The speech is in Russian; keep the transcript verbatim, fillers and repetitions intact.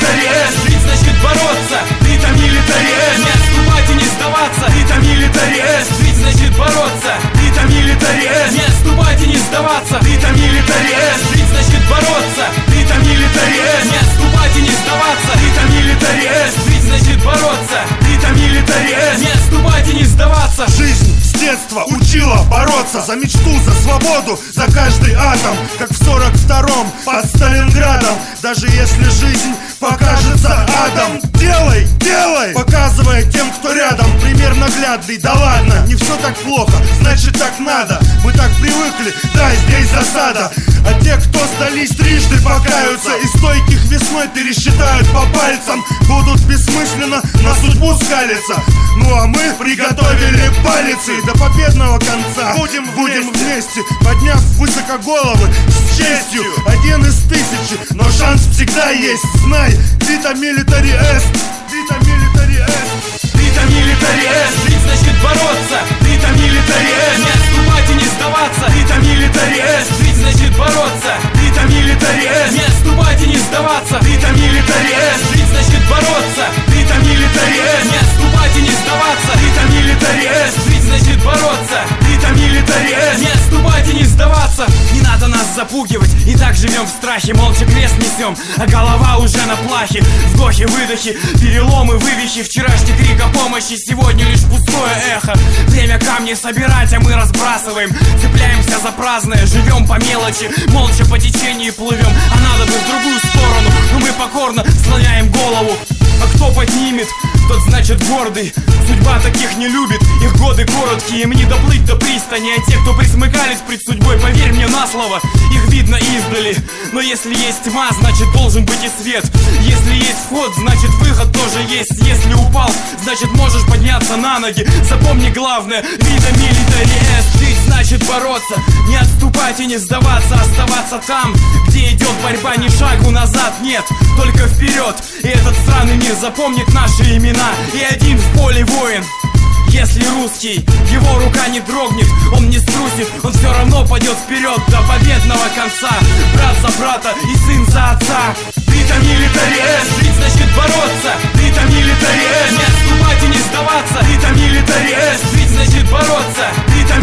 милитарист, жить значит бороться. Ты там милитарист, не отступать и не сдаваться. Ты там милитарист, жить значит бороться. Ты там милитарист, не отступать и не сдаваться. Ты там милитарист, жить значит бороться. Ты там милитарист, не отступать и не сдаваться. Ты там милитарист, жить значит бороться. Ты там милитарист, не отступать и не сдаваться. Жизнь с детства учила бороться за мечту, за свободу, за каждый атом, как в сорок втором под Сталинградом. Даже если жизнь покажется адом, делай, делай, показывая тем, кто рядом, пример наглядный. Да ладно, не все так плохо, значит так надо. Мы так привыкли, да, здесь засада. А те, кто сдались, трижды покаются, и стойких весной пересчитают по пальцам. Будут бессмысленно на судьбу скалиться. Ну а мы приготовили палицы до победного конца. Будем, будем вместе, подняв высоко головы с честью. Один из тысячи, но шанс всегда есть. Знай, ты там милитарист, ты там милитарист. Ты там милитарист, жить значит бороться. Ты там милитарист, не отступать и не сдаваться. Ты там милитарист, жить значит бороться. Ты там милитарист, не отступать и не сдаваться. Ты там милитарист, жить значит бороться. Ты там милитарист, не отступать и не сдаваться. Ты там милитарист, жить значит бороться. Ты там милитарист, не отступать и не сдаваться. Не надо нас запугивать, и так живем в страхе. Молча крест несем, а голова уже на плахе. Вдохи, выдохи, переломы, вывихи. Вчерашний крик о помощи, сегодня лишь пустое эхо. Время камни собирать, а мы разбрасываем. Цепляемся за праздное, живем по мелочи. Молча по течению плывем, а надо бы в другую сторону. Но мы покорно склоняем голову. А кто поднимет, тот значит гордый. Судьба таких не любит, их годы короткие. Им не доплыть до пристани. А те, кто присмыкались пред судьбой, поверь мне на слово, их видно издали. Но если есть тьма, значит должен быть и свет. Если есть вход, значит выход тоже есть. Если упал, значит можешь подняться на ноги. Запомни главное, вида милитарист. Жить значит бороться, не отступать и не сдаваться. Оставаться там, где идет борьба, ни шагу назад нет, только вперед. И этот сраный мир запомнит наши имена. И один в поле воин, если русский, его рука не дрогнет, он не струсит, он все равно пойдет вперед до победного конца. Брат за брата и сын за отца. Ты там милитарист, жить значит бороться. Ты там милитарист, не отступать и не сдаваться. Ты там милитарист, жить значит бороться. Ты там